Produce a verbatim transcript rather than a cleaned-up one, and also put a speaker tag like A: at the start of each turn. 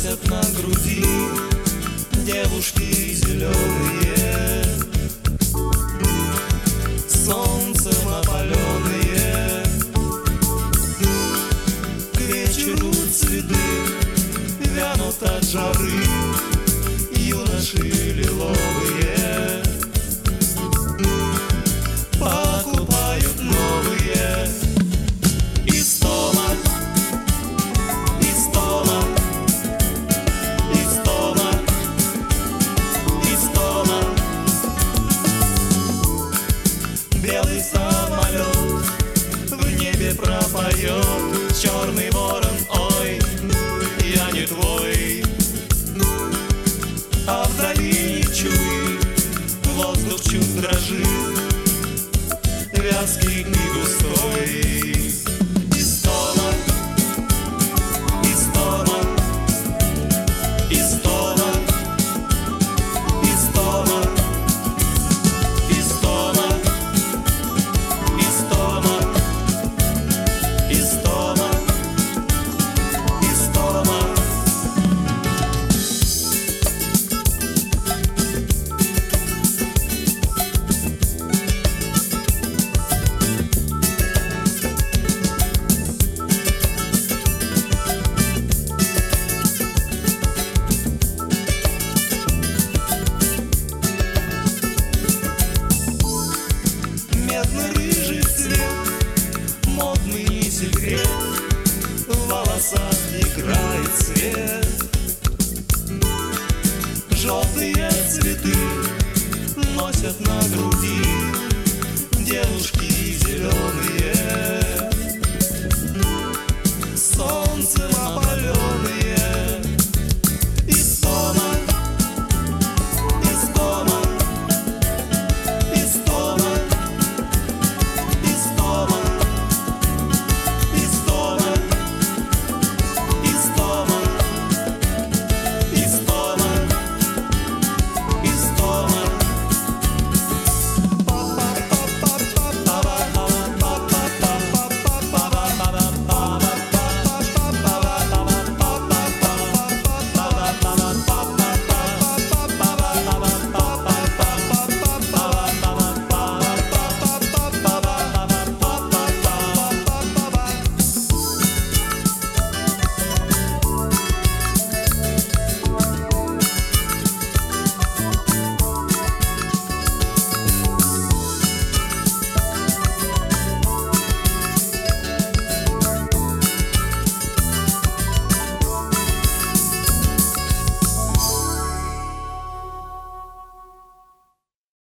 A: носят на груди девушки зеленые, солнцем опаленные. К вечеру цветы вянут от жары, юноши лиловые покупают новые. Истома, истома, истома, истома. Белый самолет в небе пропоет, черный ворон, ой, я не твой. А вдали чует, воздух чуть дрожит, вязкий и густой. Истома, истома, истома, истома, истома, истома, истома, истома. Медно-рыжий цвет, модный не секрет, в волосах играет свет. Желтые цветы носят на груди девушки зеленые.